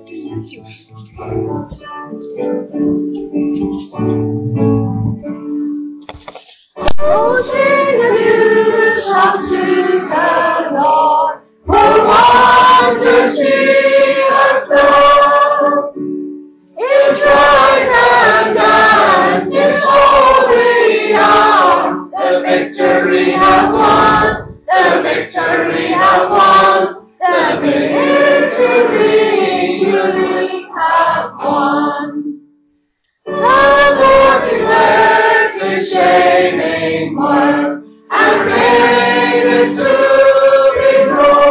Oh, sing a new song to the Lord, for wonders He has done. His right hand and His holy arm, the victory have won, the victory have won, the victory we have won. The Lord declares His saving word, and made it to be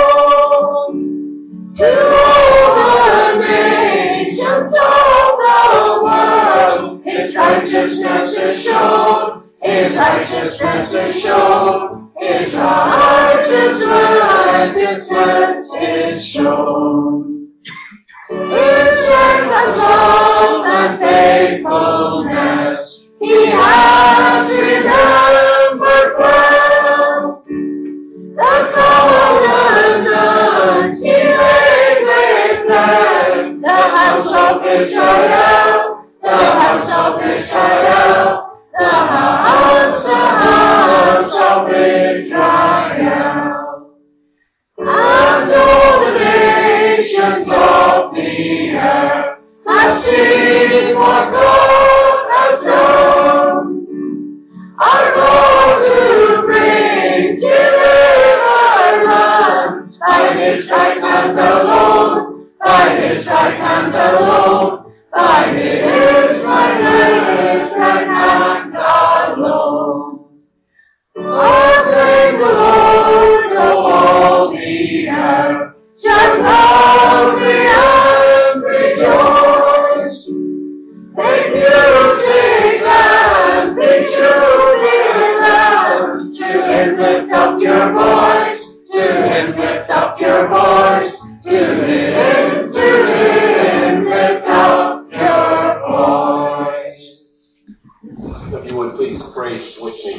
known to all the nations of the world. His righteousness is shown, His righteousness is shown, His righteousness is shown. His steadfast love and faithfulness He has remembered well. The covenant He made with them, the house of Israel, the house of Israel, the house of Israel. And all the nations of the earth have seen what God has done. Our God who brings deliverance by His right hand alone, by His right hand alone, by His right hand alone. Acclaim the Lord, O all the earth, shout loudly and rejoice. Make music and bring jubilant. To Him lift up your voice, to Him lift up your voice, to Him lift up your voice. If you would please pray with me.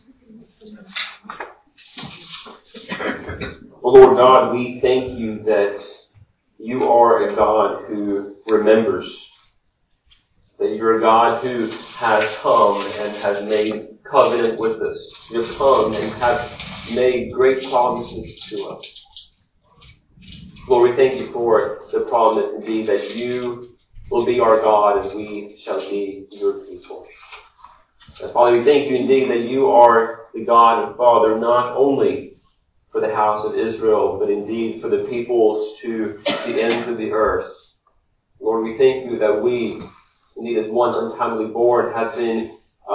Oh Lord God, we thank you that you are a God who remembers. That you're a God who has come and has made covenant with us. You have come and have made great promises to us. Lord, we thank you for the promise indeed that you will be our God and we shall be your people. And Father, we thank you indeed that you are the God and Father not only for the house of Israel, but indeed for the peoples to the ends of the earth. Lord, we thank you that we, indeed as one untimely born, have been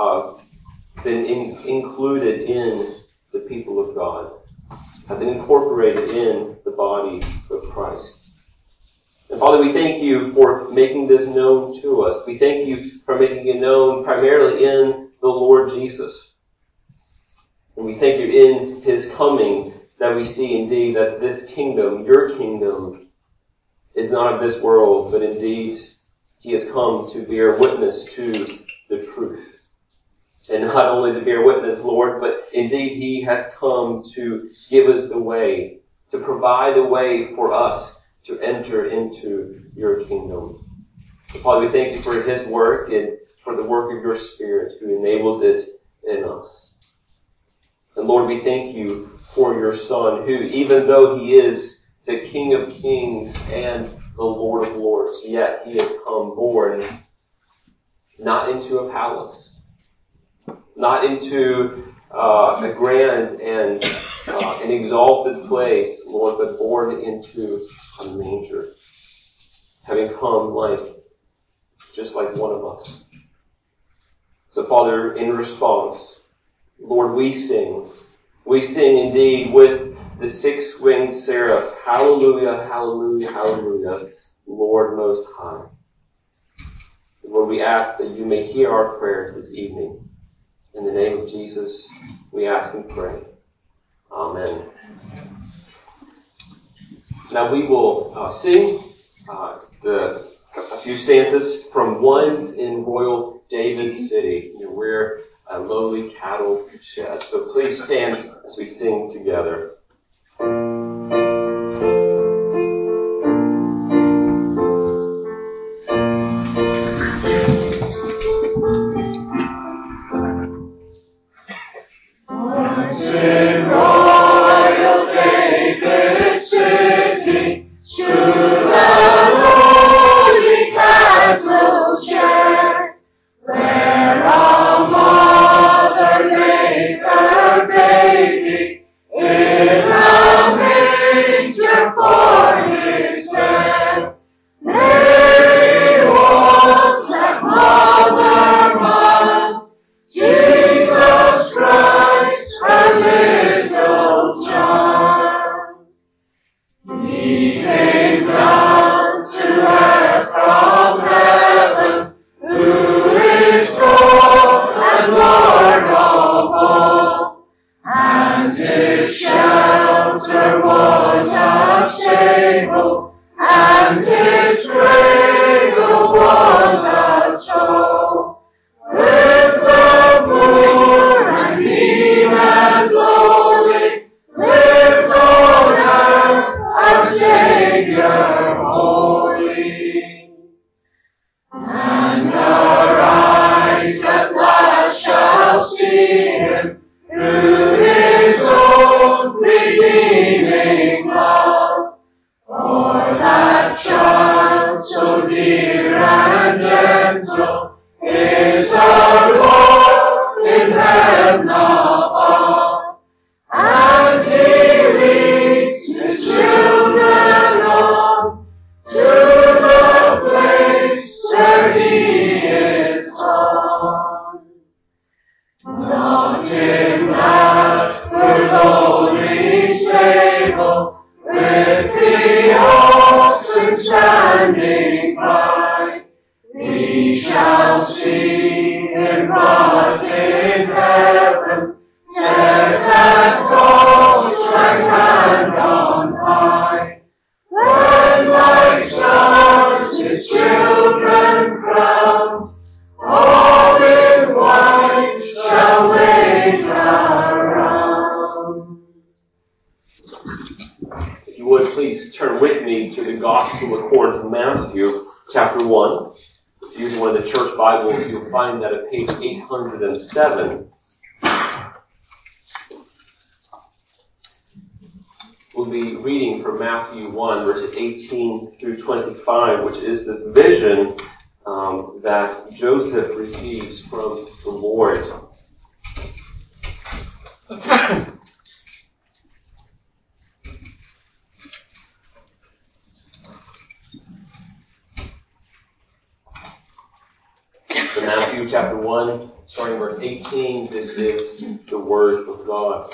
included in the people of God, have been incorporated in the body of Christ. And Father, we thank you for making this known to us. We thank you for making it known primarily in the Lord Jesus. And we thank you in His coming that we see indeed that this kingdom, your kingdom, is not of this world, but indeed He has come to bear witness to the truth. And not only to bear witness, Lord, but indeed He has come to give us the way, to provide the way for us to enter into your kingdom. So, Father, we thank you for His work and for the work of your Spirit who enables it in us. And Lord, we thank you for your Son who, even though He is the King of Kings and the Lord of Lords, yet He has come born not into a palace, not into a grand and an exalted place, Lord, but born into a manger, having come just like one of us. So, Father, in response, Lord, we sing indeed with the six-winged seraph, hallelujah, hallelujah, hallelujah, Lord Most High. And Lord, we ask that you may hear our prayers this evening. In the name of Jesus, we ask and pray. Amen. Now we will sing a few stanzas from Ones in Royal David City. We're a lowly cattle shed. So please stand as we sing together. and his cradle was a stone, with the poor and mean and lowly, lived on earth our Savior holy. And our eyes at last shall see him through his own redeeming love. For that child so dear and gentle is our Lord in heaven above, and he leads his children on to the place where he is gone. Not in that lonely stable, with the oxen standing by, we shall see him, but in heaven, set at God's right hand on high. When like stars his children crowned, all in white shall wait around. If you would, please turn with me to the Gospel according to Matthew, chapter 1. If you're using one of the church Bibles, you'll find that at page 807. We'll be reading from Matthew 1, verses 18 through 25, which is this vision that Joseph receives from the Lord. So Matthew chapter 1, starting verse 18, this is the Word of God.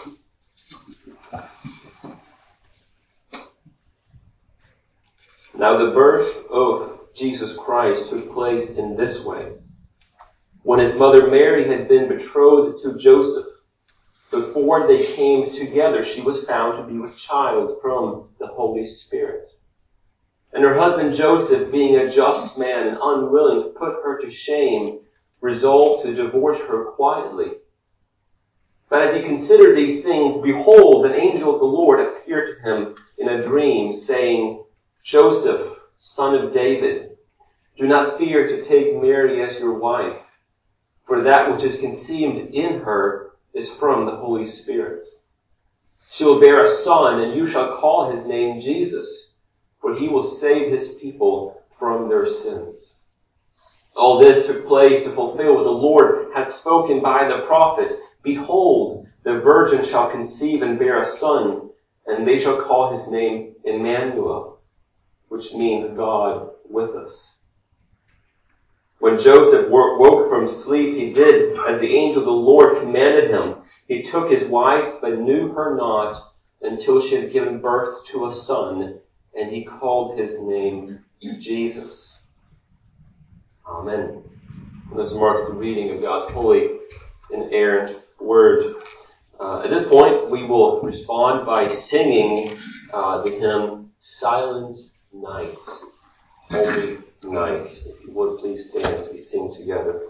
Now the birth of Jesus Christ took place in this way. When his mother Mary had been betrothed to Joseph, before they came together, she was found to be with child from the Holy Spirit. And her husband Joseph, being a just man and unwilling to put her to shame, resolved to divorce her quietly. But as he considered these things, behold, an angel of the Lord appeared to him in a dream, saying, Joseph, son of David, do not fear to take Mary as your wife, for that which is conceived in her is from the Holy Spirit. She will bear a son, and you shall call his name Jesus, for he will save his people from their sins. All this took place to fulfill what the Lord had spoken by the prophet. Behold, the virgin shall conceive and bear a son, and they shall call his name Emmanuel, which means God with us. When Joseph woke from sleep, he did as the angel of the Lord commanded him. He took his wife, but knew her not until she had given birth to a son, and he called his name Jesus. Amen. This marks the reading of God's holy, inerrant word. At this point, we will respond by singing the hymn, Silent Night, Holy Night. If you would, please stand as we sing together.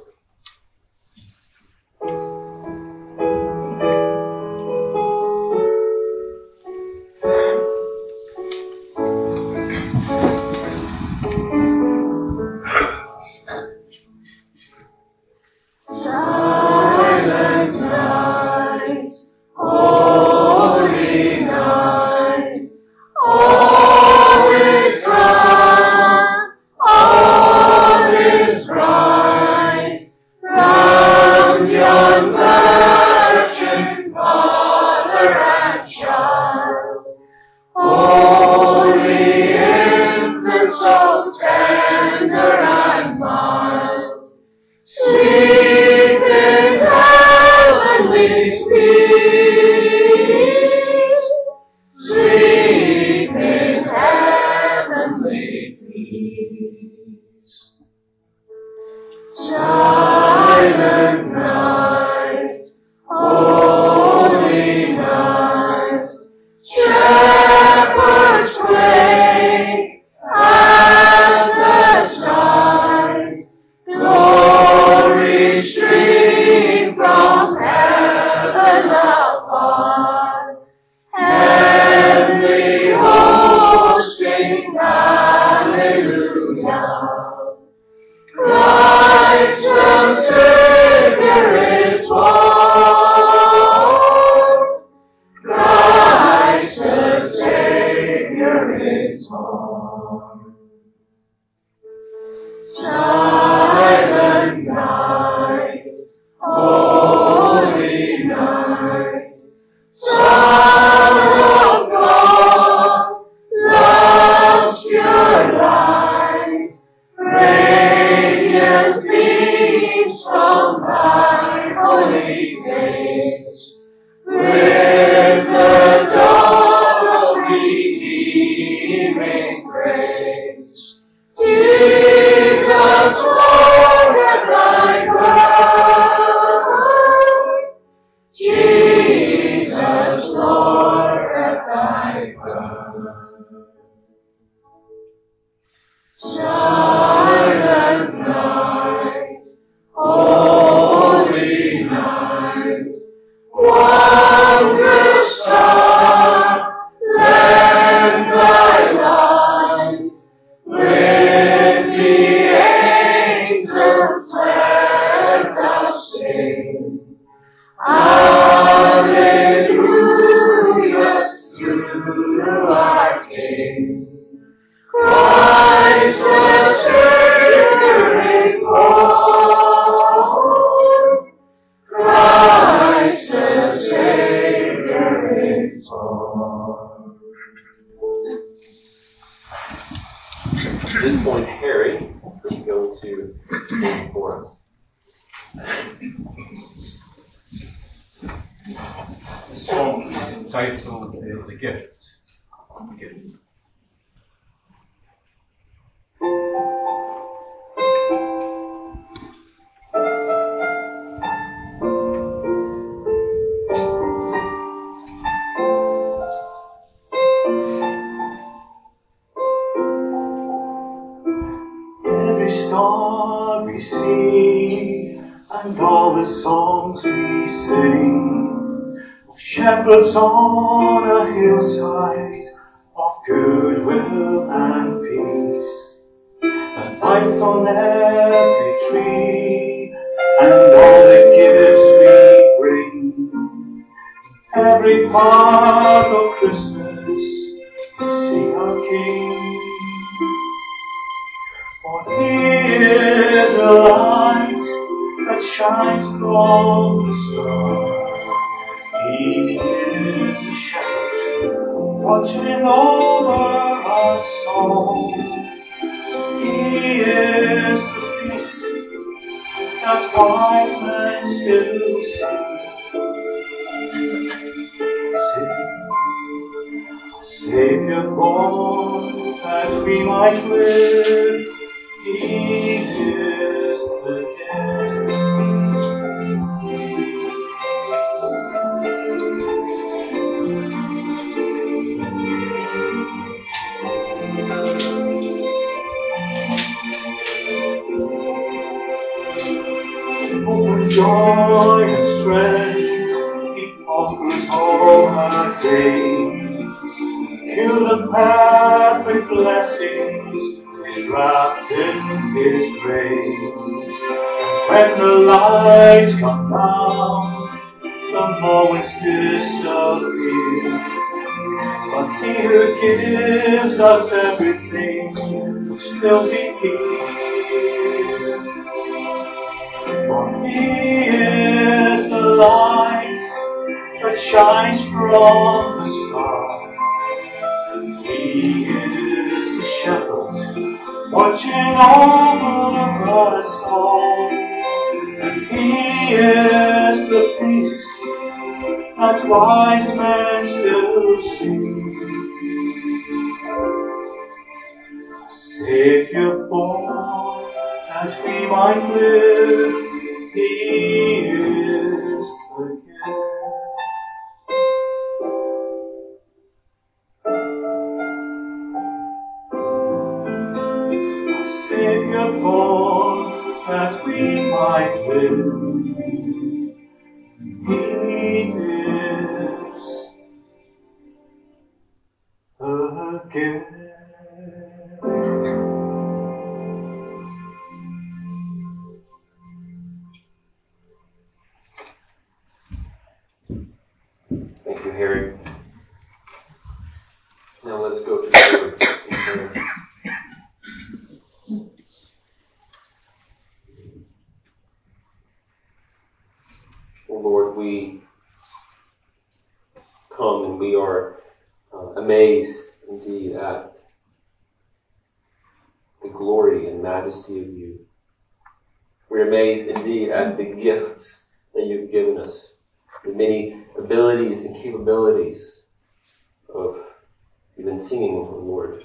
Silent night, holy night, all is calm, all is bright, round yon virgin mother and child, holy infant, so tender and mild, sleep in heavenly peace, sleep in heavenly peace. Silent night, holy night, shepherds quake hallelujah. Christ the Savior is born. Christ the Savior is born. Silent night, holy night, Son of God, love's pure light, radiant beams from thy holy face, with the dawn of redeeming grace. Jesus, Lord, at thy birth. Jesus, Lord, at thy birth. Silent night, holy night, wondrous star, lend thy light, with the angels let us sing. Alleluia to our King. Christ the Savior is born. Christ the Savior is born. At this point, Harry is going to sing for us. The song is entitled The Gift. Every star we see and all the songs we sing of shepherds on a hillside, of goodwill and peace, that lights on every tree and all the gifts we bring, every part of Christmas to see our King. For he is a light that shines from the star. He is a shepherd watching over our soul. He is the peace that wise men still seek. A Savior born that we might live. He is the gift. Hope and joy and strength He offers all our days. Pure and perfect blessings is wrapped in His grace. When the lights come down, the moments disappear. But He who gives us everything will still be here. For He is the light that shines from the star. He is the shepherd watching over our soul. And He is the peace that wise men still seek. A Savior born that we might live. He is the gift. A Savior born that we might live. He is the gift. amazed indeed at the glory and majesty of you. We're amazed indeed at the gifts that you've given us, the many abilities and capabilities of even singing, Lord.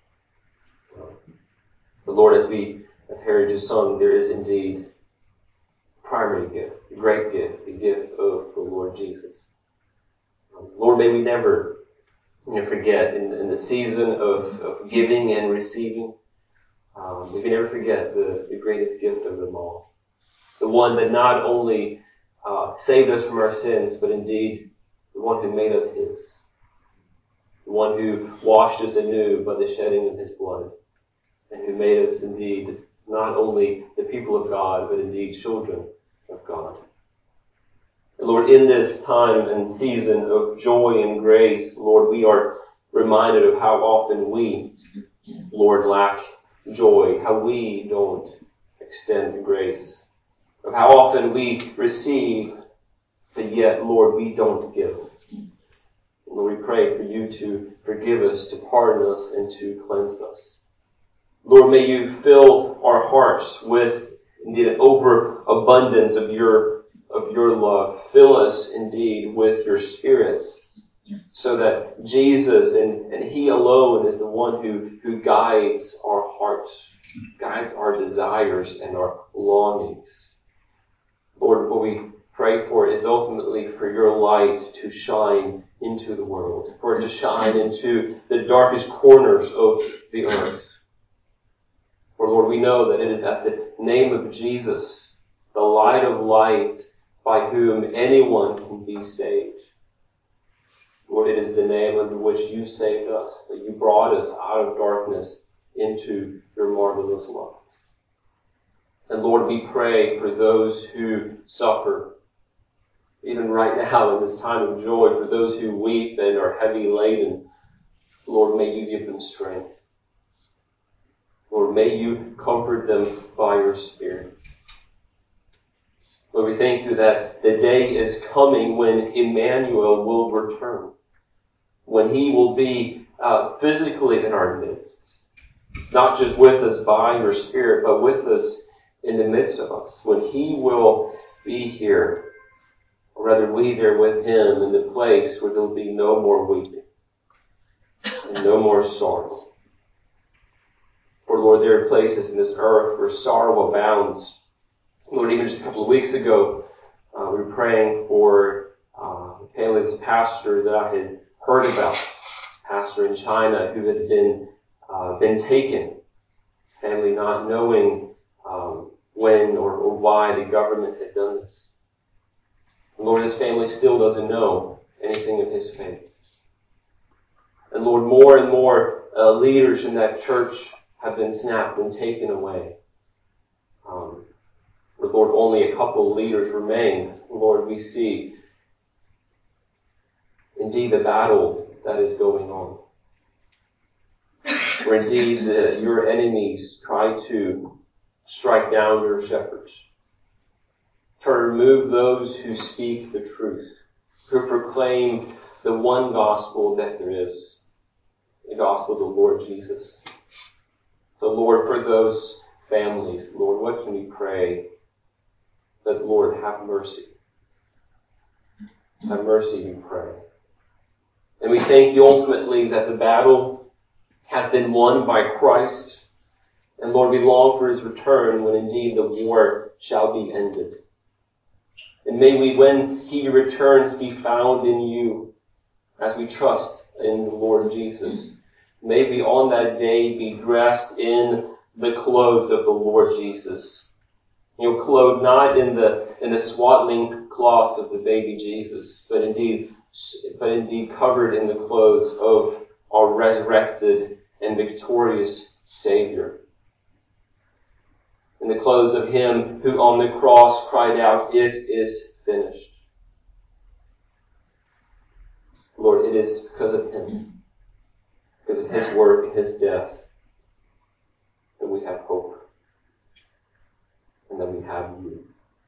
But Lord, as Harry just sung, there is indeed a primary gift, a great gift, the gift of the Lord Jesus. Lord, may we never forget in the season of giving and receiving, may we never forget the greatest gift of them all. The one that not only saved us from our sins, but indeed the one who made us His. The one who washed us anew by the shedding of His blood. And who made us indeed not only the people of God, but indeed children of God. And Lord, in this time and season of joy and grace, Lord, we are reminded of how often we, Lord, lack joy, how we don't extend grace, of how often we receive, but yet, Lord, we don't give. And Lord, we pray for you to forgive us, to pardon us, and to cleanse us. Lord, may you fill our hearts with indeed an overabundance of your love. Fill us indeed with your Spirit, so that Jesus and He alone is the one who guides our hearts, guides our desires and our longings. Lord, what we pray for is ultimately for your light to shine into the world, for it to shine into the darkest corners of the earth. For Lord, we know that it is at the name of Jesus, the light of light, by whom anyone can be saved. Lord, it is the name under which you saved us, that you brought us out of darkness into your marvelous light. And Lord, we pray for those who suffer, even right now in this time of joy, for those who weep and are heavy laden. Lord, may you give them strength. Lord, may you comfort them by your Spirit. Lord, we thank you that the day is coming when Emmanuel will return, when he will be physically in our midst, not just with us by your Spirit, but with us in the midst of us, when he will be here, or rather we there with him in the place where there will be no more weeping and no more sorrow. For Lord, there are places in this earth where sorrow abounds. Lord, even just a couple of weeks ago, we were praying for the family of this pastor that I had heard about, pastor in China who had been taken, family not knowing when or why the government had done this. And Lord, his family still doesn't know anything of his fate. And Lord, more and more leaders in that church have been snapped and taken away. But Lord, only a couple of leaders remain. Lord, we see indeed the battle that is going on. Where indeed your enemies try to strike down your shepherds. Try to remove those who speak the truth, who proclaim the one gospel that there is, the gospel of the Lord Jesus. So Lord, for those families, Lord, what can we pray? That Lord, have mercy. Have mercy, we pray. And we thank you ultimately that the battle has been won by Christ. And Lord, we long for his return when indeed the war shall be ended. And may we, when he returns, be found in you as we trust in the Lord Jesus. May we on that day be dressed in the clothes of the Lord Jesus. Clothed not in the swaddling cloth of the baby Jesus, but indeed covered in the clothes of our resurrected and victorious Savior. In the clothes of him who on the cross cried out, "It is finished." Lord, it is because of him, because of his work and his death, that we have hope. And that we have you.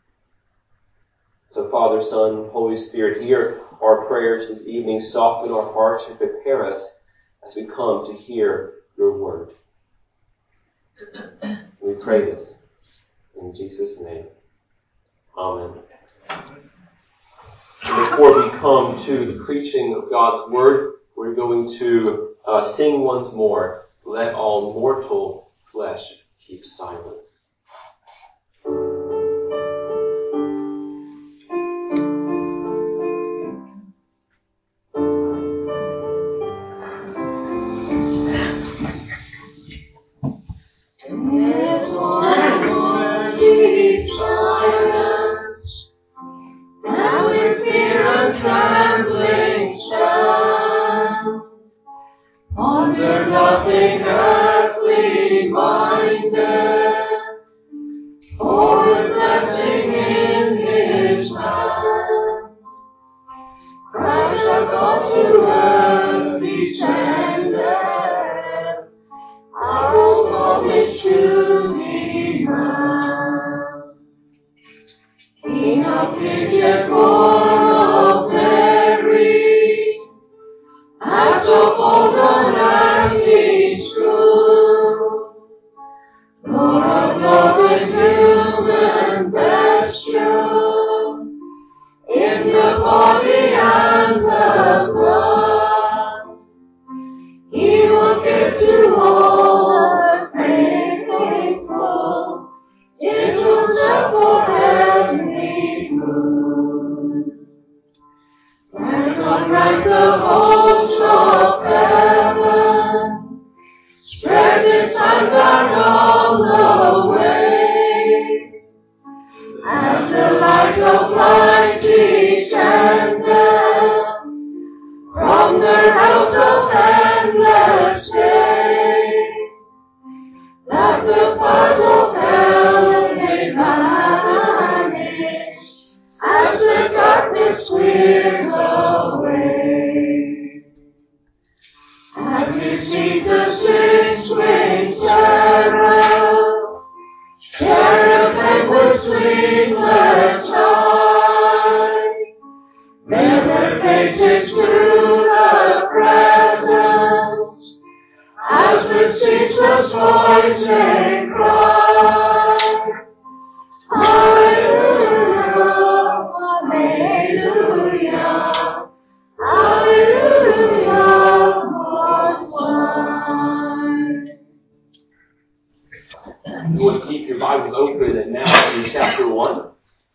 So Father, Son, Holy Spirit, hear our prayers this evening. Soften our hearts and prepare us as we come to hear your word. We pray this in Jesus' name. Amen. And before we come to the preaching of God's word, we're going to sing once more, "Let all mortal flesh keep silence." Trembling stand, ponder nothing earthly minded, for the blessing in his hand. Christ our God to earth descended, our old promise to demand. King of kings yet born of Mary, as of old on earth he stood, Lord of lords in human vesture, in the body and the blood. He will give to all the faithful his own self for heavenly food. Rank on rank the host of heaven spreads its standard on the way, as the light of light descended from the realms of endless day, that the powers of hell may vanish as the darkness clears away. At his feet the six-winged seraph, cherubim with sleepless eye, veil their faces to the presence, as with ceaseless voice they cry, Hallelujah, Hallelujah, Hallelujah, Most High. You want to keep your Bibles open and now in chapter 1.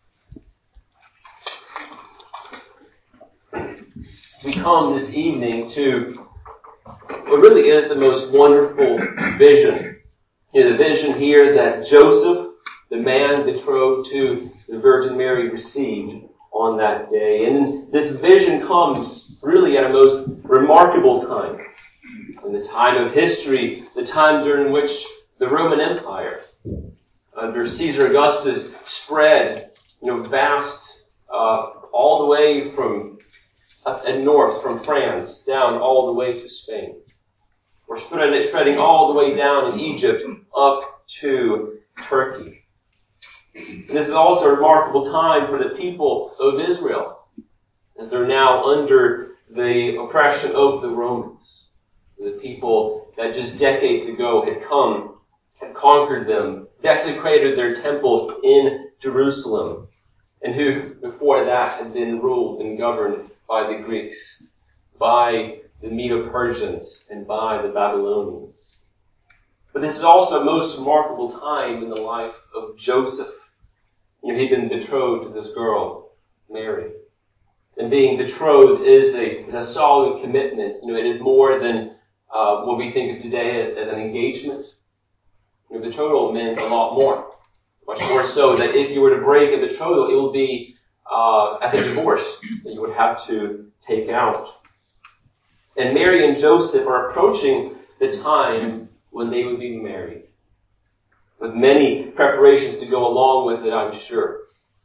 We come this evening to what really is the most wonderful vision. The vision here that Joseph, the man betrothed to the Virgin Mary, received on that day. And this vision comes really at a most remarkable time. In the time of history, the time during which the Roman Empire, under Caesar Augustus, spread, vast, all the way from up and north, from France, down all the way to Spain. We're spreading all the way down in Egypt up to Turkey. And this is also a remarkable time for the people of Israel, as they're now under the oppression of the Romans. The people that just decades ago had conquered them, desecrated their temple in Jerusalem, and who before that had been ruled and governed by the Greeks, by the Medo-Persians, and by the Babylonians. But this is also a most remarkable time in the life of Joseph. He'd been betrothed to this girl, Mary. And being betrothed is a solid commitment. It is more than what we think of today as an engagement. Betrothal meant a lot more. Much more so that if you were to break a betrothal, it will be as a divorce that you would have to take out. And Mary and Joseph are approaching the time when they would be married, with many preparations to go along with it, I'm sure.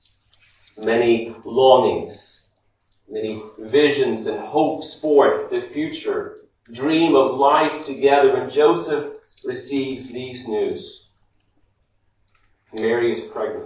Many longings, many visions and hopes for the future, dream of life together, and Joseph receives these news. Mary is pregnant.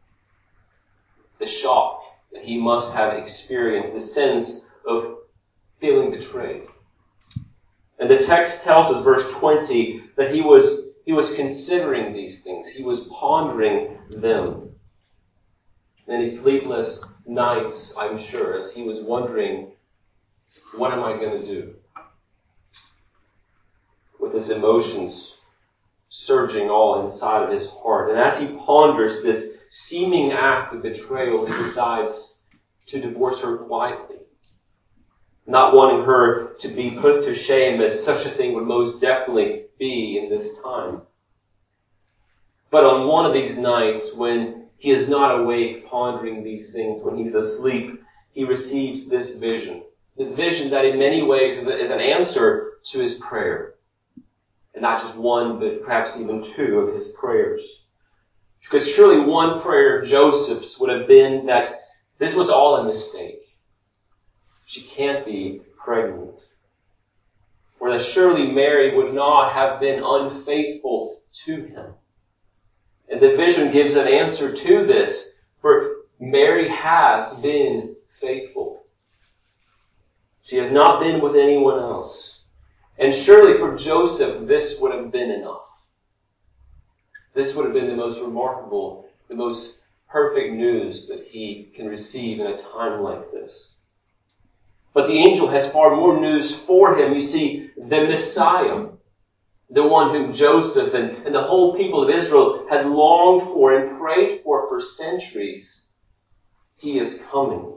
The shock that he must have experienced, the sense of feeling betrayed. And the text tells us, verse 20, that he was considering these things. He was pondering them. And these sleepless nights, I'm sure, as he was wondering, what am I going to do? With his emotions surging all inside of his heart. And as he ponders this seeming act of betrayal, he decides to divorce her quietly, not wanting her to be put to shame as such a thing would most definitely be in this time. But on one of these nights, when he is not awake pondering these things, when he's asleep, he receives this vision. This vision that in many ways is an answer to his prayer. And not just one, but perhaps even two of his prayers. Because surely one prayer of Joseph's would have been that this was all a mistake. She can't be pregnant. Or that surely Mary would not have been unfaithful to him. And the vision gives an answer to this, for Mary has been faithful. She has not been with anyone else. And surely for Joseph, this would have been enough. This would have been the most remarkable, the most perfect news that he can receive in a time like this. But the angel has far more news for him. You see, the Messiah, the one whom Joseph and the whole people of Israel had longed for and prayed for centuries, he is coming.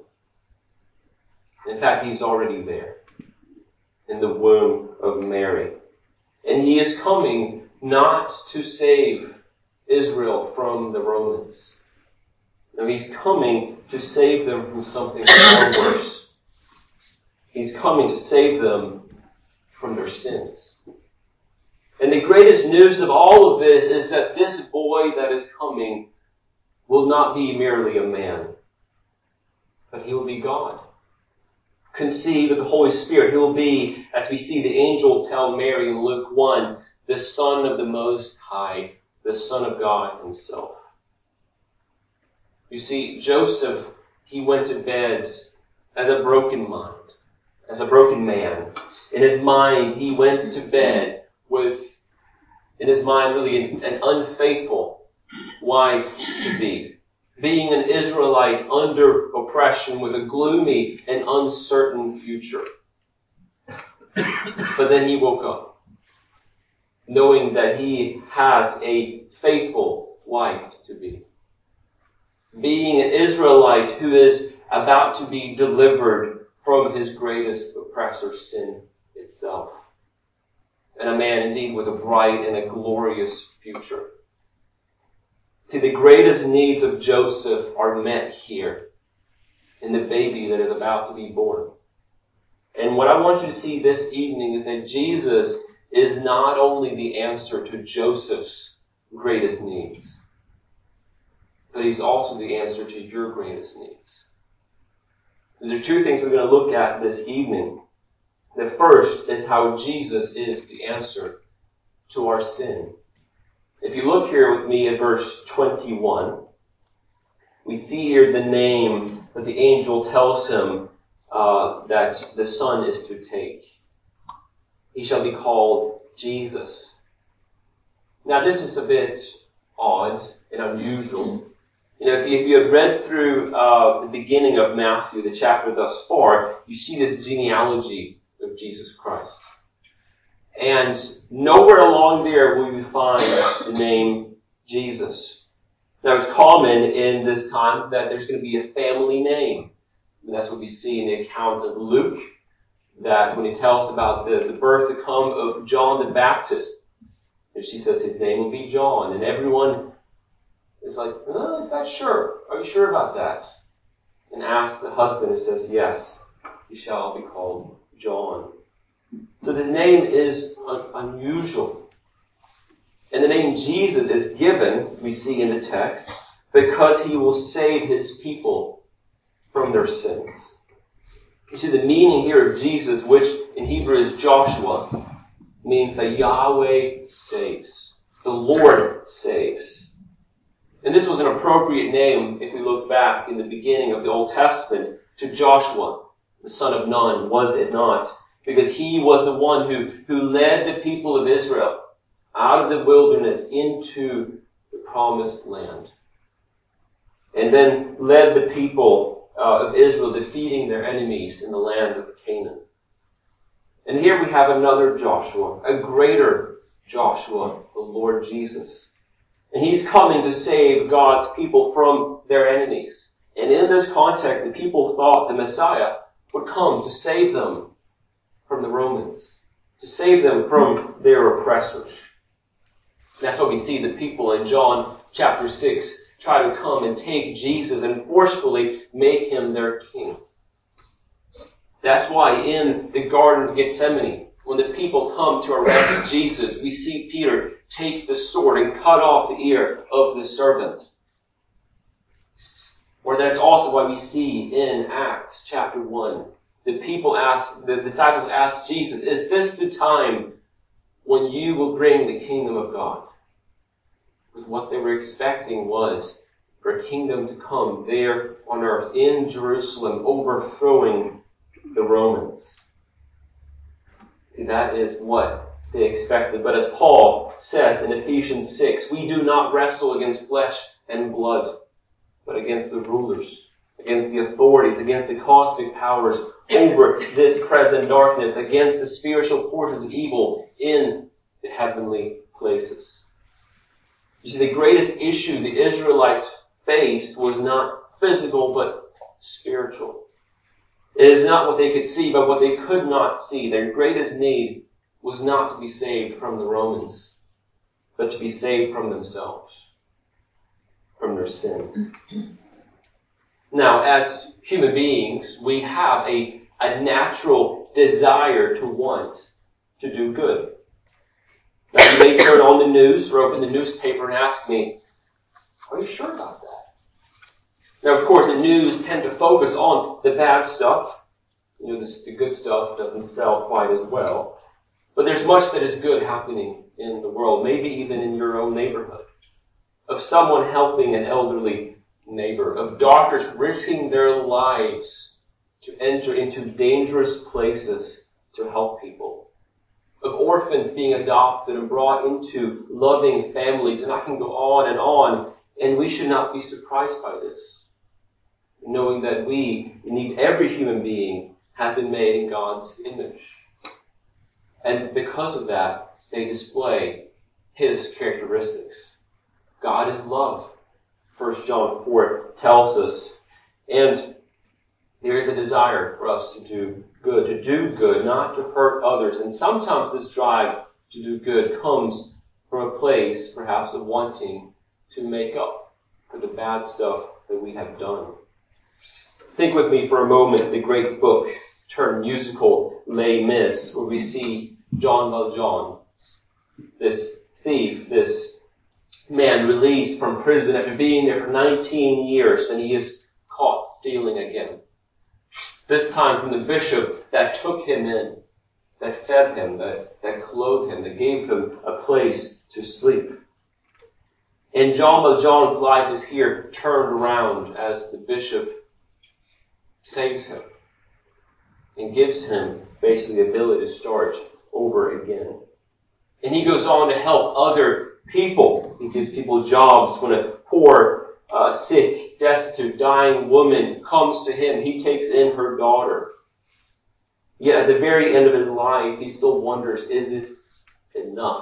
In fact, he's already there in the womb of Mary. And he is coming not to save Israel from the Romans. No, he's coming to save them from something far worse. He's coming to save them from their sins. And the greatest news of all of this is that this boy that is coming will not be merely a man, but he will be God. Conceived of the Holy Spirit. He will be, as we see the angel tell Mary in Luke 1, the Son of the Most High, the Son of God himself. You see, Joseph, he went to bed as a broken mind, as a broken man. In his mind, he went to bed with, in his mind, really an unfaithful wife to be. Being an Israelite under oppression with a gloomy and uncertain future. But then he woke up, knowing that he has a faithful wife to be. Being an Israelite who is about to be delivered from his greatest oppressor, sin itself. And a man indeed with a bright and a glorious future. See, the greatest needs of Joseph are met here in the baby that is about to be born. And what I want you to see this evening is that Jesus is not only the answer to Joseph's greatest needs, but he's also the answer to your greatest needs. And there are two things we're going to look at this evening. The first is how Jesus is the answer to our sin. If you look here with me at verse 21, we see here the name that the angel tells him that the son is to take. He shall be called Jesus. Now this is a bit odd and unusual. You know, if you have read through the beginning of Matthew, the chapter thus far, you see this genealogy of Jesus Christ. And nowhere along there will you find the name Jesus. Now it's common in this time that there's going to be a family name. And that's what we see in the account of Luke, that when he tells about the birth to come of John the Baptist, and she says his name will be John. And everyone is like, oh, is that sure? Are you sure about that? And asks the husband, who says, yes, he shall be called John. So this name is unusual. And the name Jesus is given, we see in the text, because he will save his people from their sins. You see, the meaning here of Jesus, which in Hebrew is Joshua, means that Yahweh saves. The Lord saves. And this was an appropriate name, if we look back in the beginning of the Old Testament, to Joshua, the son of Nun, was it not? Because he was the one who led the people of Israel out of the wilderness into the promised land. And then led the people of Israel defeating their enemies in the land of Canaan. And here we have another Joshua, a greater Joshua, the Lord Jesus. And he's coming to save God's people from their enemies. And in this context, the people thought the Messiah would come to save them from the Romans, to save them from their oppressors. That's why we see the people in John chapter 6 try to come and take Jesus and forcefully make him their king. That's why in the Garden of Gethsemane, when the people come to arrest Jesus, we see Peter take the sword and cut off the ear of the servant. Or that's also why we see in Acts chapter 1, the disciples asked Jesus, is this the time when you will bring the kingdom of God? Because what they were expecting was for a kingdom to come there on earth in Jerusalem, overthrowing the Romans. See, that is what they expected. But as Paul says in Ephesians 6, we do not wrestle against flesh and blood, but against the rulers, against the authorities, against the cosmic powers over this present darkness, against the spiritual forces of evil in the heavenly places. You see, the greatest issue the Israelites faced was not physical, but spiritual. It is not what they could see, but what they could not see. Their greatest need was not to be saved from the Romans, but to be saved from themselves, from their sin. Now, as human beings, we have a natural desire to want to do good. Now, you may turn on the news or open the newspaper and ask me, are you sure about that? Now, of course, the news tend to focus on the bad stuff. You know, the good stuff doesn't sell quite as well. But there's much that is good happening in the world, maybe even in your own neighborhood. Of someone helping an elderly neighbor, of doctors risking their lives to enter into dangerous places to help people, of orphans being adopted and brought into loving families, and I can go on, and we should not be surprised by this, knowing that every human being has been made in God's image. And because of that, they display His characteristics. God is love, 1 John 4 tells us. And there is a desire for us to do good, not to hurt others. And sometimes this drive to do good comes from a place, perhaps, of wanting to make up for the bad stuff that we have done. Think with me for a moment the great book turned musical Les Mis, where we see Jean Valjean, this thief, this man released from prison after being there for 19 years, and he is caught stealing again. This time from the bishop that took him in, that fed him, that clothed him, that gave him a place to sleep. And Jean Valjean's life is here turned around as the bishop saves him and gives him basically the ability to start over again. And he goes on to help other people. He gives people jobs. When a poor, sick, destitute, dying woman comes to him, he takes in her daughter. Yet at the very end of his life, he still wonders, is it enough?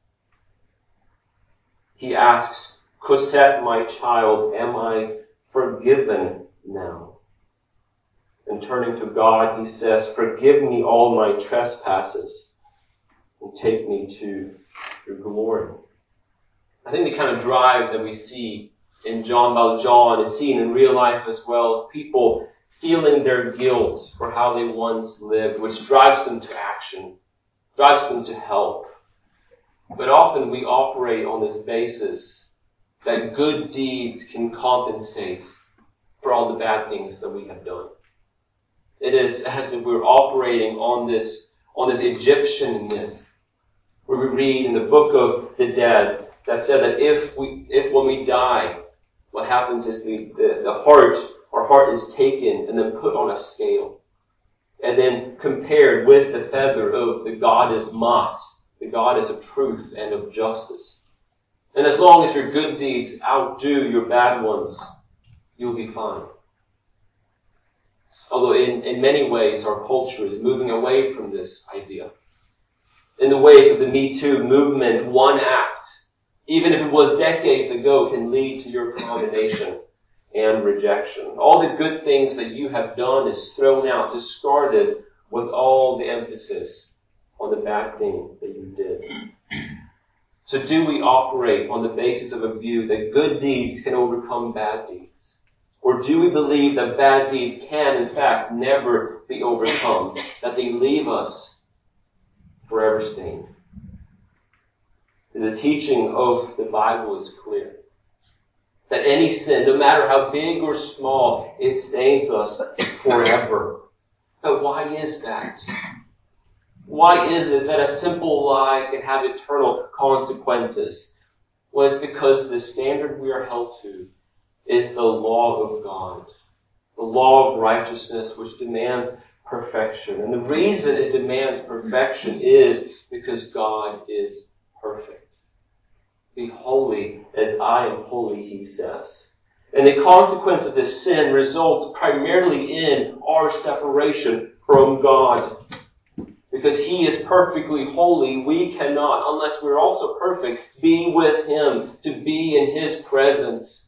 He asks, Cosette, my child, am I forgiven now? And turning to God, he says, forgive me all my trespasses and take me to your glory. I think the kind of drive that we see in Jean Valjean is seen in real life as well. People feeling their guilt for how they once lived, which drives them to action, drives them to help. But often we operate on this basis that good deeds can compensate for all the bad things that we have done. It is as if we're operating on this Egyptian myth, where we read in the book of the dead that said that if when we die, what happens is our heart is taken and then put on a scale. and then compared with the feather of the goddess Maat, the goddess of truth and of justice. And as long as your good deeds outdo your bad ones, you'll be fine. Although in many ways our culture is moving away from this idea. In the wake of the Me Too movement, one act, even if it was decades ago, can lead to your condemnation and rejection. All the good things that you have done is thrown out, discarded, with all the emphasis on the bad thing that you did. So do we operate on the basis of a view that good deeds can overcome bad deeds? Or do we believe that bad deeds can, in fact, never be overcome, that they leave us forever stained? The teaching of the Bible is clear. That any sin, no matter how big or small, it stains us forever. But why is that? Why is it that a simple lie can have eternal consequences? Well, it's because the standard we are held to is the law of God. The law of righteousness, which demands perfection. And the reason it demands perfection is because God is perfect. Be holy as I am holy, he says. And the consequence of this sin results primarily in our separation from God. Because he is perfectly holy, we cannot, unless we're also perfect, be with him, to be in his presence.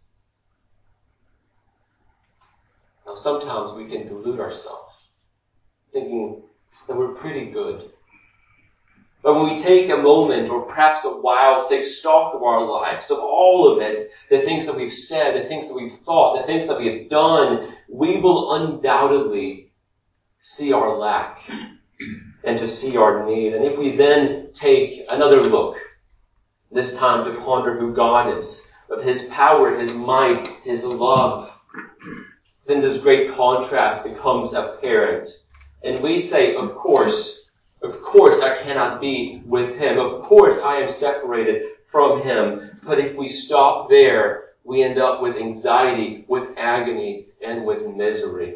Now sometimes we can delude ourselves, thinking that we're pretty good. But when we take a moment, or perhaps a while, to take stock of our lives, of all of it, the things that we've said, the things that we've thought, the things that we have done, we will undoubtedly see our lack and to see our need. And if we then take another look, this time to ponder who God is, of his power, his might, his love, then this great contrast becomes apparent. And we say, of course I cannot be with him. Of course I am separated from him. But if we stop there, we end up with anxiety, with agony, and with misery.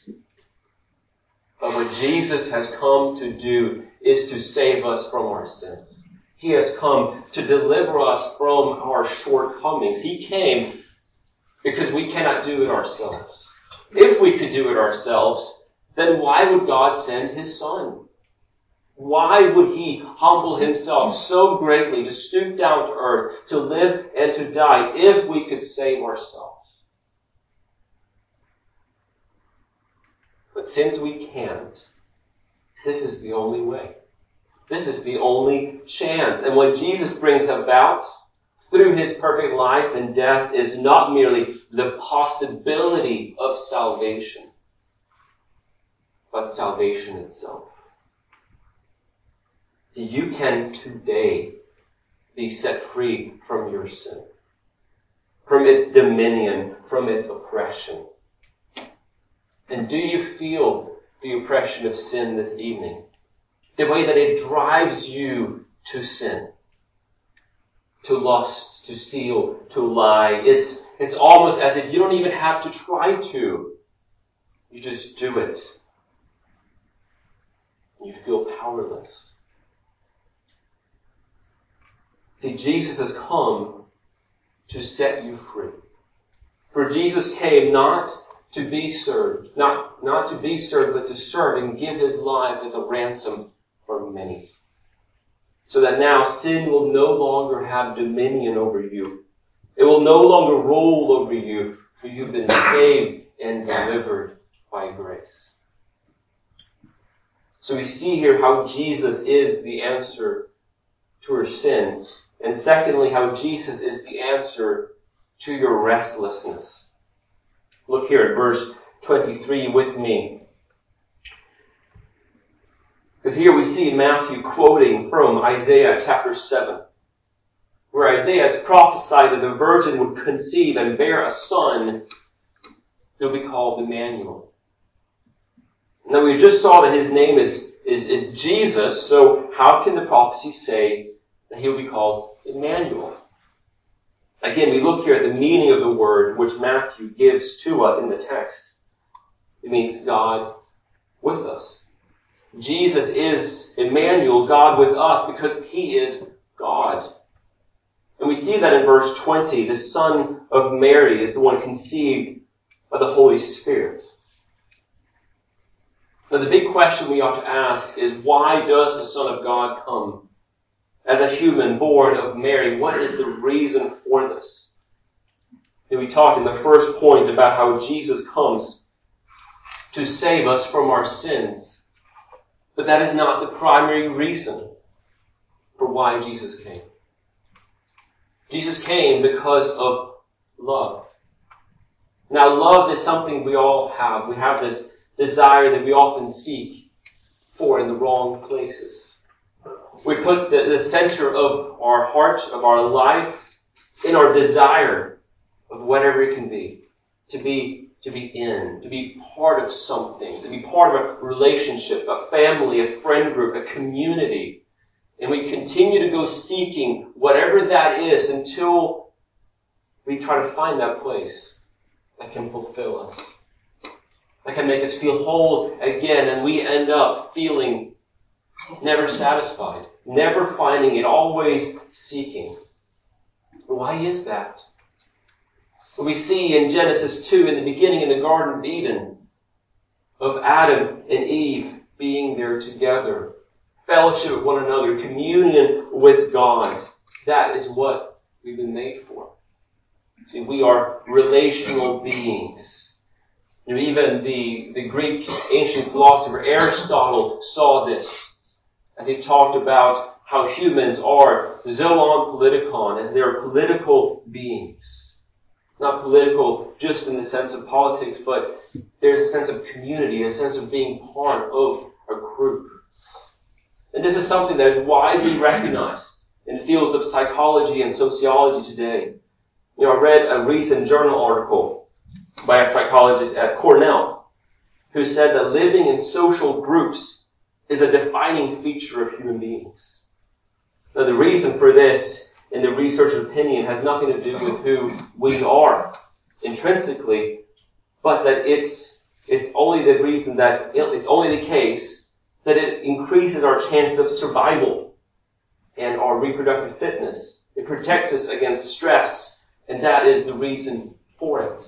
But what Jesus has come to do is to save us from our sins. He has come to deliver us from our shortcomings. He came because we cannot do it ourselves. If we could do it ourselves, then why would God send his Son? Why would he humble himself so greatly to stoop down to earth, to live and to die, if we could save ourselves? But since we can't, this is the only way. This is the only chance. And what Jesus brings about through his perfect life and death is not merely the possibility of salvation, but salvation itself. So you can today be set free from your sin, from its dominion, from its oppression. And do you feel the oppression of sin this evening? The way that it drives you to sin, to lust, to steal, to lie. It's almost as if you don't even have to try to. You just do it. You feel powerless. See, Jesus has come to set you free. For Jesus came not to be served, not to be served, but to serve and give his life as a ransom for many. So that now sin will no longer have dominion over you. It will no longer rule over you, for you've been saved and delivered by grace. So we see here how Jesus is the answer to our sin. And secondly, how Jesus is the answer to your restlessness. Look here at verse 23 with me. Because here we see Matthew quoting from Isaiah chapter 7, where Isaiah has prophesied that the virgin would conceive and bear a son who will be called Emmanuel. Now we just saw that his name is Jesus, so how can the prophecy say that he will be called Emmanuel? Again, we look here at the meaning of the word which Matthew gives to us in the text. It means God with us. Jesus is Emmanuel, God with us, because He is God. And we see that in verse 20. The Son of Mary is the one conceived by the Holy Spirit. Now the big question we ought to ask is, why does the Son of God come as a human born of Mary? What is the reason for this? And we talked in the first point about how Jesus comes to save us from our sins. But that is not the primary reason for why Jesus came. Jesus came because of love. Now, love is something we all have. We have this desire that we often seek for in the wrong places. We put the center of our heart, of our life, in our desire of whatever it can be. To be part of something, to be part of a relationship, a family, a friend group, a community. And we continue to go seeking whatever that is until we try to find that place that can fulfill us, that can make us feel whole again, and we end up feeling never satisfied, never finding it, always seeking. Why is that? We see in Genesis 2, in the beginning in the Garden of Eden, of Adam and Eve being there together, fellowship with one another, communion with God. That is what we've been made for. See, we are relational beings. Even the Greek ancient philosopher Aristotle saw this as he talked about how humans are zoon politikon, as they are political beings. Not political just in the sense of politics, but there's a sense of community, a sense of being part of a group. And this is something that is widely recognized in the fields of psychology and sociology today. I read a recent journal article by a psychologist at Cornell who said that living in social groups is a defining feature of human beings. Now, the reason for this, in the researcher's opinion, has nothing to do with who we are intrinsically, but that it's only the reason that it's only the case that it increases our chance of survival and our reproductive fitness. It protects us against stress, and that is the reason for it.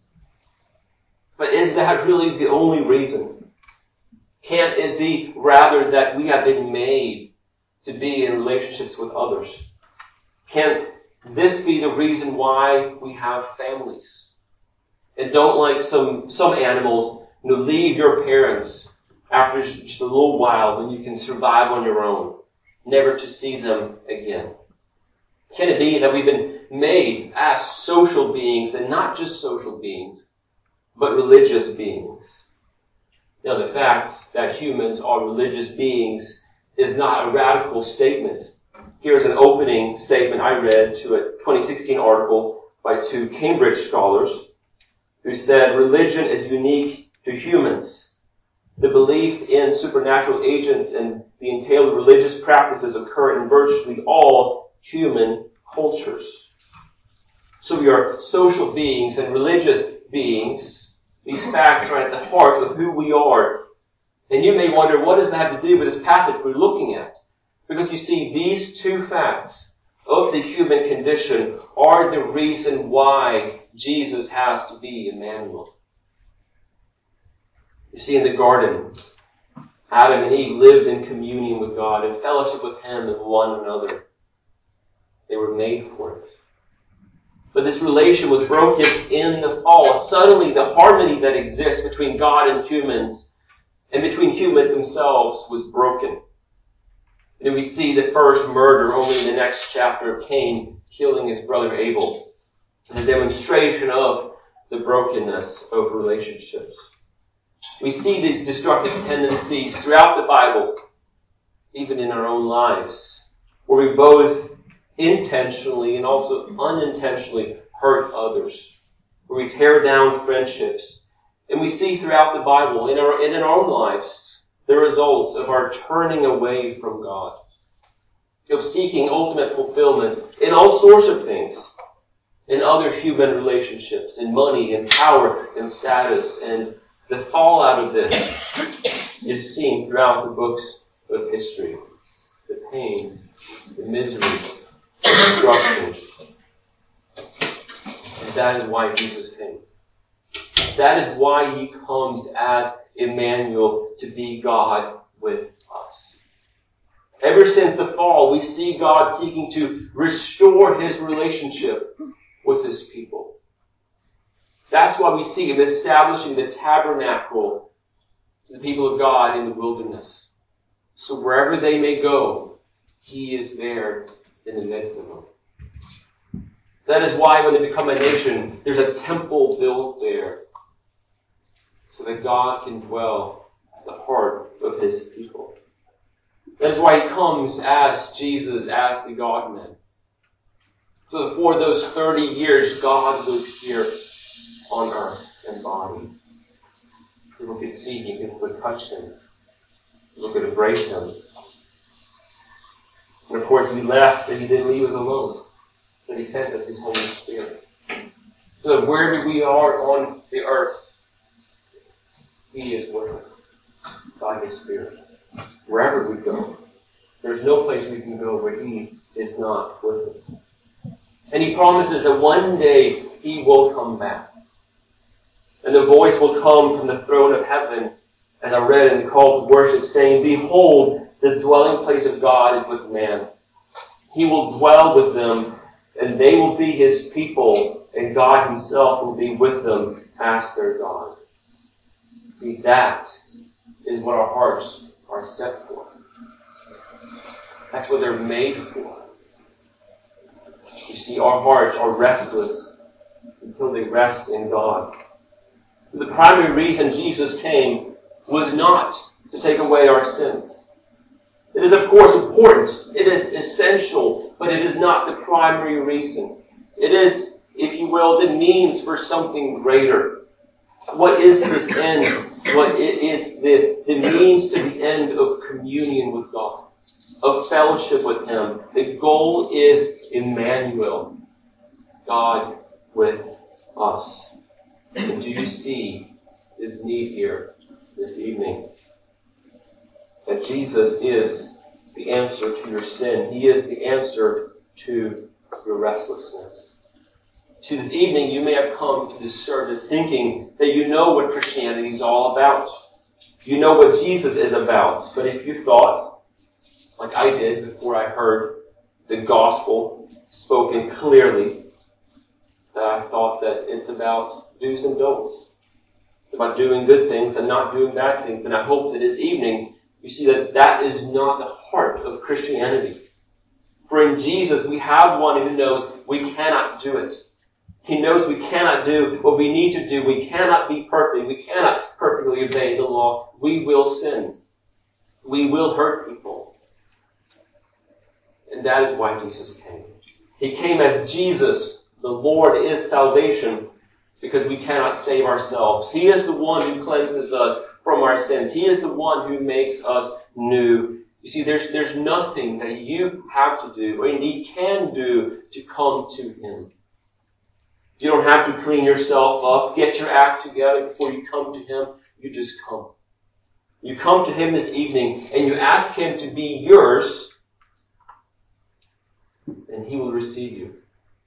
But is that really the only reason? Can't it be rather that we have been made to be in relationships with others? Can't this be the reason why we have families? And don't, like some animals, leave your parents after just a little while when you can survive on your own, never to see them again. Can it be that we've been made as social beings, and not just social beings, but religious beings? Now, the fact that humans are religious beings is not a radical statement. Here's an opening statement I read to a 2016 article by two Cambridge scholars who said, religion is unique to humans. The belief in supernatural agents and the entailed religious practices occur in virtually all human cultures. So we are social beings and religious beings. These facts are at the heart of who we are. And you may wonder, what does that have to do with this passage we're looking at? Because you see, these two facts of the human condition are the reason why Jesus has to be Emmanuel. You see, in the garden, Adam and Eve lived in communion with God and fellowship with Him and one another. They were made for it. But this relation was broken in the fall. Suddenly, the harmony that exists between God and humans, and between humans themselves, was broken. And we see the first murder only in the next chapter of Cain killing his brother Abel. As a demonstration of the brokenness of relationships. We see these destructive tendencies throughout the Bible, even in our own lives, where we both intentionally and also unintentionally hurt others, where we tear down friendships. And we see throughout the Bible, in our own lives, the results of our turning away from God, of seeking ultimate fulfillment in all sorts of things, in other human relationships, in money and power and status and The fallout of this is seen throughout the books of history. The pain, the misery, the destruction. And that is why Jesus came. That is why he comes as Emmanuel, to be God with us. Ever since the fall, we see God seeking to restore his relationship with his people. That's why we see him establishing the tabernacle to the people of God in the wilderness. So wherever they may go, he is there in the midst of them. That is why when they become a nation, there's a temple built there so that God can dwell in the heart of his people. That is why he comes as Jesus, as the God-man. So for those 30 years, God was here on earth in body. People could see him, people could touch him, people could embrace him. And of course, he left, and he didn't leave us alone. But he sent us his Holy Spirit. So that wherever we are on the earth, he is with us by his Spirit. Wherever we go, there's no place we can go where he is not with us. And he promises that one day he will come back. And the voice will come from the throne of heaven, as I read in the call to worship, saying, "Behold, the dwelling place of God is with man. He will dwell with them, and they will be his people, and God himself will be with them as their God." See, that is what our hearts are set for. That's what they're made for. You see, our hearts are restless until they rest in God. The primary reason Jesus came was not to take away our sins. It is, of course, important. It is essential, but it is not the primary reason. It is, if you will, the means for something greater. What is this end? What it is the means to the end of communion with God, of fellowship with him. The goal is Emmanuel, God with us. And do you see his need here this evening? That Jesus is the answer to your sin. He is the answer to your restlessness. See, this evening you may have come to this service thinking that you know what Christianity is all about. You know what Jesus is about. But if you thought, like I did before I heard the gospel spoken clearly, that I thought that it's about do's and don'ts. It's about doing good things and not doing bad things. And I hope that this evening you see that that is not the heart of Christianity. For in Jesus we have one who knows we cannot do it. He knows we cannot do what we need to do. We cannot be perfect. We cannot perfectly obey the law. We will sin. We will hurt people. And that is why Jesus came. He came as Jesus. The Lord is salvation, because we cannot save ourselves. He is the one who cleanses us from our sins. He is the one who makes us new. You see, there's nothing that you have to do, or indeed can do, to come to him. You don't have to clean yourself up, get your act together before you come to him. You just come. You come to him this evening and you ask him to be yours, and he will receive you.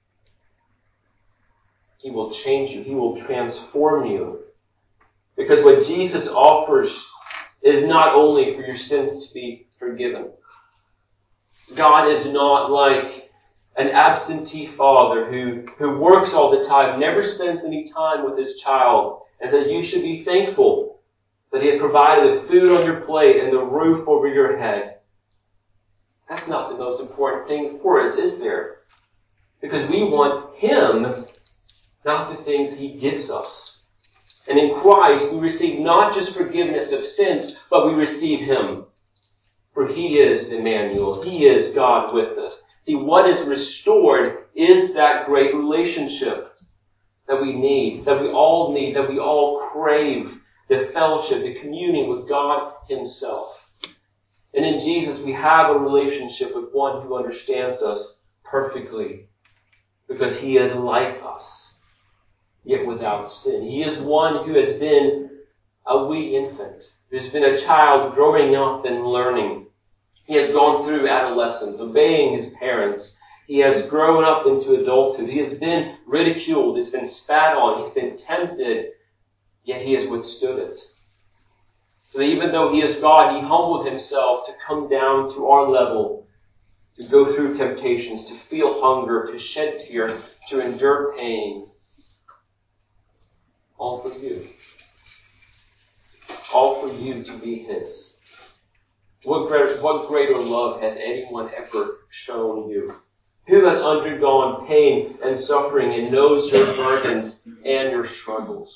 He will change you. He will transform you. Because what Jesus offers is not only for your sins to be forgiven. God is not like an absentee father who works all the time, never spends any time with his child, and that you should be thankful that he has provided the food on your plate and the roof over your head. That's not the most important thing for us, is there? Because we want him, not the things he gives us. And in Christ, we receive not just forgiveness of sins, but we receive him. For he is Emmanuel. He is God with us. See, what is restored is that great relationship that we need, that we all crave, the fellowship, the communion with God himself. And in Jesus, we have a relationship with one who understands us perfectly, because he is like us, yet without sin. He is one who has been a wee infant who's been a child growing up and learning. He has gone through adolescence, obeying his parents. He has grown up into adulthood. He has been ridiculed. He's been spat on. He's been tempted. Yet he has withstood it. So that even though he is God, he humbled himself to come down to our level, to go through temptations, to feel hunger, to shed tears, to endure pain. All for you. All for you to be his. What greater love has anyone ever shown you? Who has undergone pain and suffering and knows your burdens and your struggles?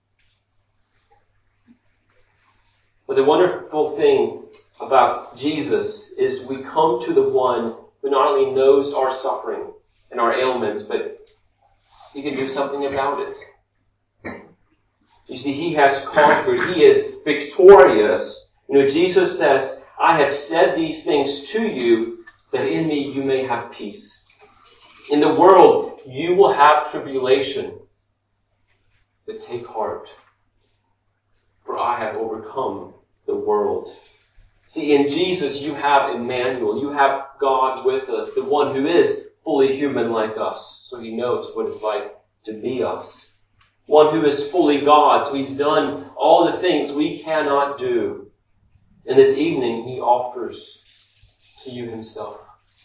But the wonderful thing about Jesus is we come to the one who not only knows our suffering and our ailments, but he can do something about it. You see, he has conquered. He is victorious. Jesus says, I have said these things to you, that in me you may have peace. In the world you will have tribulation, but take heart, for I have overcome the world. See, in Jesus you have Emmanuel. You have God with us, the one who is fully human like us, so he knows what it's like to be us. One who is fully God, so he's done all the things we cannot do. And this evening, he offers to you himself.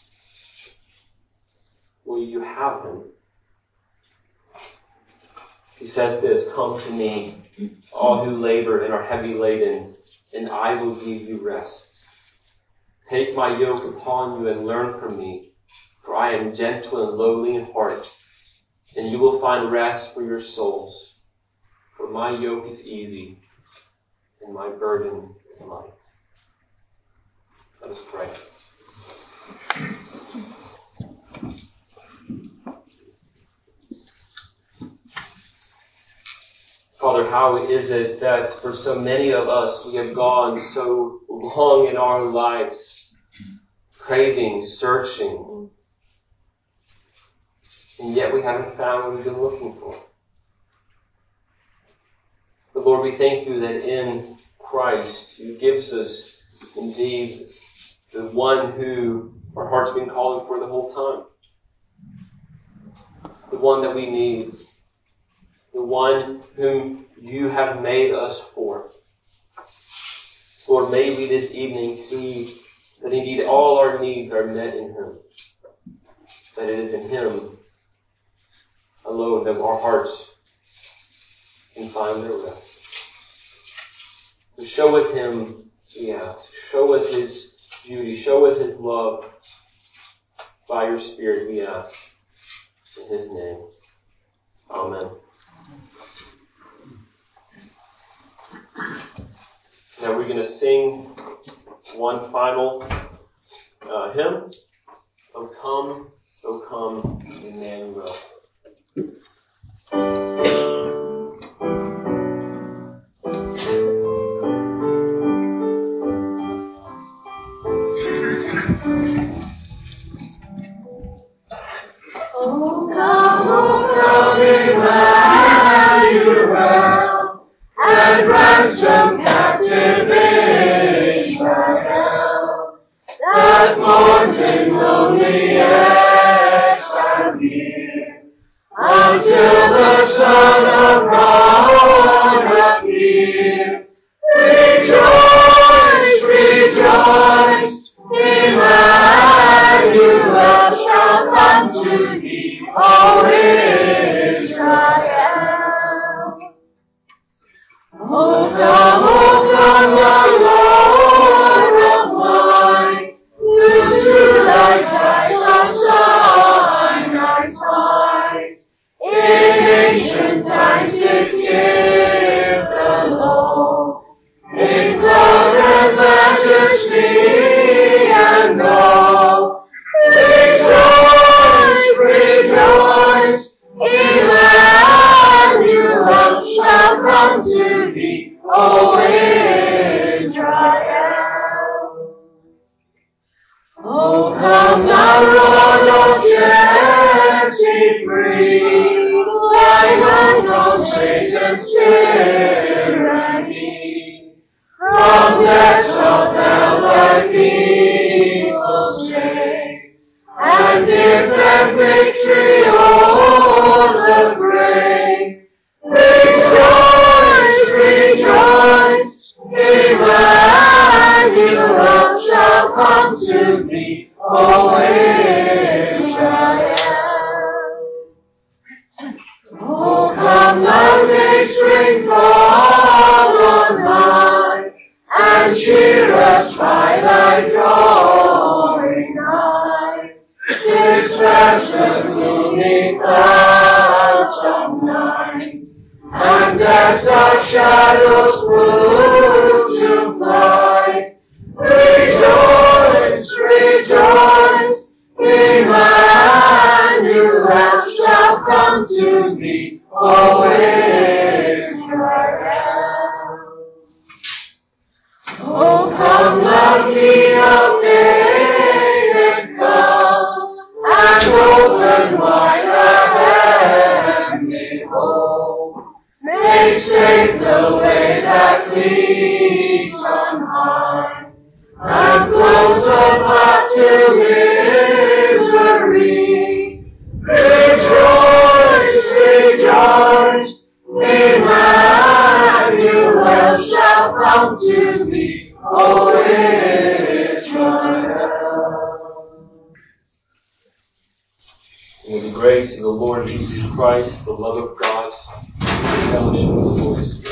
Will you have him? He says this, come to me, all who labor and are heavy laden, and I will give you rest. Take my yoke upon you and learn from me, for I am gentle and lowly in heart, and you will find rest for your souls. For my yoke is easy, and my burden is light. Let us pray. Father, how is it that for so many of us we have gone so long in our lives, craving, searching, and yet we haven't found what we've been looking for? But Lord, we thank you that in Christ you gives us indeed the one who our heart's been calling for the whole time. The one that we need. The one whom you have made us for. Lord, may we this evening see that indeed all our needs are met in him. That it is in him alone that our hearts can find their rest. So show us him, we ask. Show us his beauty. Show us his love. By your Spirit, we ask. In his name. Amen. Now we're going to sing one final hymn. O come, Emmanuel. Emmanuel, and ransom captive Israel, that mourns in lonely exile near, until the Son of God appear. Rejoice, rejoice, Emmanuel shall come to thee, O Israel. O come, the Lord of light, who to thy tribes of Sinai's height, in ancient times didst give the law, in clouded majesty and awe. Rejoice, rejoice, Emmanuel shall come to thee, O cheer us by thy drawing nigh. Disperse the gloomy clouds of night, and as dark shadows move to flight, rejoice, rejoice, Emmanuel shall come to thee, O Israel. O come, the King of David, come, and open wide the heavenly home. Make safe the way that leads on high, and close the path to misery. Rejoice, rejoice, Emmanuel shall come to thee, O Israel. May the grace of the Lord Jesus Christ, the love of God, and the fellowship of the Holy Spirit